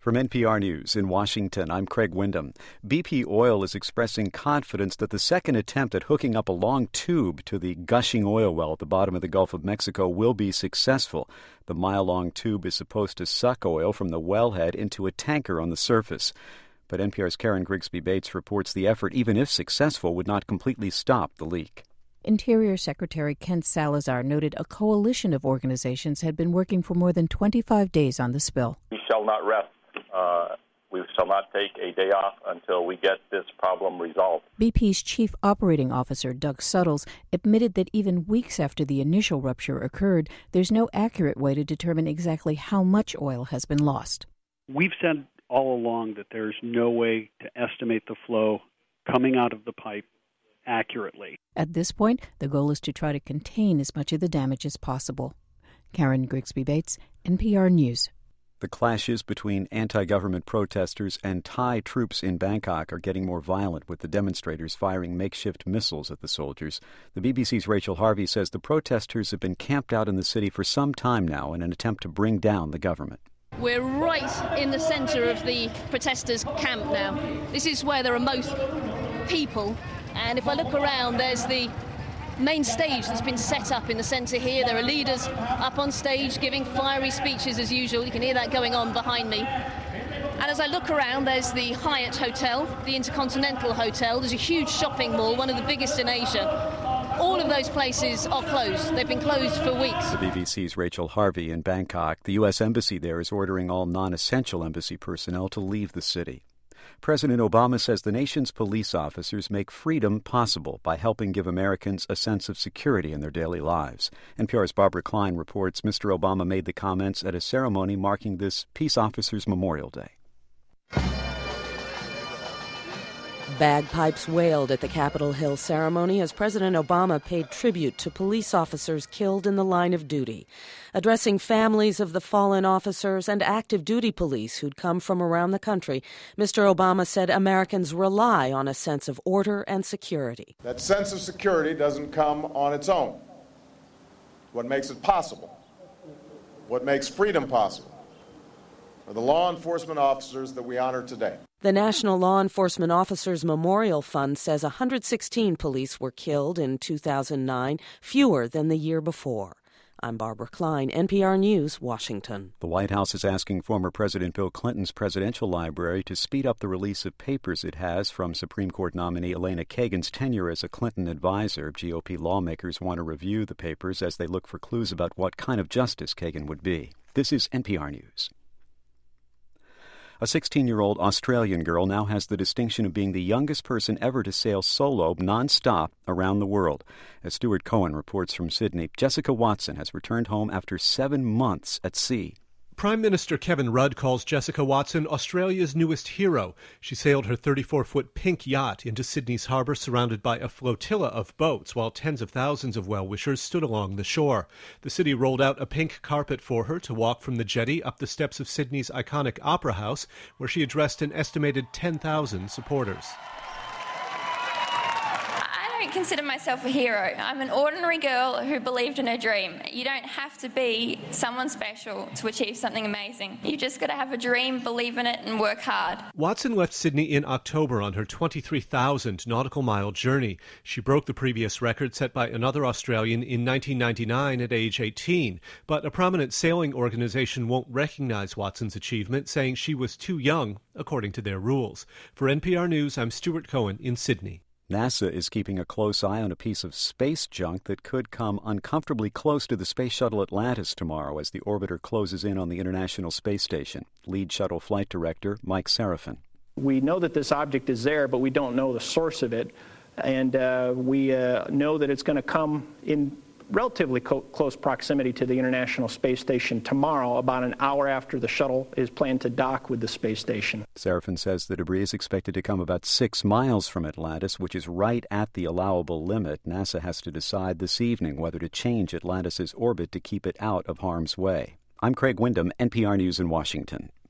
From NPR News in Washington, I'm Craig Windham. BP Oil is expressing confidence that the second attempt at hooking up a long tube to the gushing oil well at the bottom of the Gulf of Mexico will be successful. The mile-long tube is supposed to suck oil from the wellhead into a tanker on the surface. But NPR's Karen Grigsby Bates reports the effort, even if successful, would not completely stop the leak. Interior Secretary Kent Salazar noted a coalition of organizations had been working for more than 25 days on the spill. We shall not rest. We shall not take a day off until we get this problem resolved. BP's chief operating officer, Doug Suttles, admitted that even weeks after the initial rupture occurred, there's no accurate way to determine exactly how much oil has been lost. We've said all along that there's no way to estimate the flow coming out of the pipe accurately. At this point, the goal is to try to contain as much of the damage as possible. Karen Grigsby Bates, NPR News. The clashes between anti-government protesters and Thai troops in Bangkok are getting more violent, with the demonstrators firing makeshift missiles at the soldiers. The BBC's Rachel Harvey says the protesters have been camped out in the city for some time now in an attempt to bring down the government. We're right in the centre of the protesters' camp now. This is where there are most people, and if I look around, there's the main stage that's been set up in the centre here. There are leaders up on stage giving fiery speeches as usual. You can hear that going on behind me. And as I look around, there's the Hyatt Hotel, the Intercontinental Hotel. There's a huge shopping mall, one of the biggest in Asia. All of those places are closed. They've been closed for weeks. The BBC's Rachel Harvey in Bangkok. The U.S. Embassy there is ordering all non-essential embassy personnel to leave the city. President Obama says the nation's police officers make freedom possible by helping give Americans a sense of security in their daily lives. NPR's Barbara Klein reports Mr. Obama made the comments at a ceremony marking this Peace Officers Memorial Day. Bagpipes wailed at the Capitol Hill ceremony as President Obama paid tribute to police officers killed in the line of duty. Addressing families of the fallen officers and active duty police who'd come from around the country, Mr. Obama said Americans rely on a sense of order and security. That sense of security doesn't come on its own. What makes it possible, what makes freedom possible, are the law enforcement officers that we honor today. The National Law Enforcement Officers Memorial Fund says 116 police were killed in 2009, fewer than the year before. I'm Barbara Klein, NPR News, Washington. The White House is asking former President Bill Clinton's presidential library to speed up the release of papers it has from Supreme Court nominee Elena Kagan's tenure as a Clinton advisor. GOP lawmakers want to review the papers as they look for clues about what kind of justice Kagan would be. This is NPR News. A 16-year-old Australian girl now has the distinction of being the youngest person ever to sail solo nonstop around the world. As Stuart Cohen reports from Sydney, Jessica Watson has returned home after 7 months at sea. Prime Minister Kevin Rudd calls Jessica Watson Australia's newest hero. She sailed her 34-foot pink yacht into Sydney's harbour surrounded by a flotilla of boats while tens of thousands of well-wishers stood along the shore. The city rolled out a pink carpet for her to walk from the jetty up the steps of Sydney's iconic Opera House, where she addressed an estimated 10,000 supporters. I don't consider myself a hero. I'm an ordinary girl who believed in her dream. You don't have to be someone special to achieve something amazing. You just got to have a dream, believe in it, and work hard. Watson left Sydney in October on her 23,000 nautical mile journey. She broke the previous record set by another Australian in 1999 at age 18. But a prominent sailing organization won't recognize Watson's achievement, saying she was too young, according to their rules. For NPR News, I'm Stuart Cohen in Sydney. NASA is keeping a close eye on a piece of space junk that could come uncomfortably close to the Space Shuttle Atlantis tomorrow as the orbiter closes in on the International Space Station. Lead shuttle flight director Mike Serafin. We know that this object is there, but we don't know the source of it. And we know that it's going to come in relatively close proximity to the International Space Station tomorrow, about an hour after the shuttle is planned to dock with the space station. Serafin says the debris is expected to come about 6 miles from Atlantis, which is right at the allowable limit. NASA has to decide this evening whether to change Atlantis' orbit to keep it out of harm's way. I'm Craig Windham, NPR News in Washington.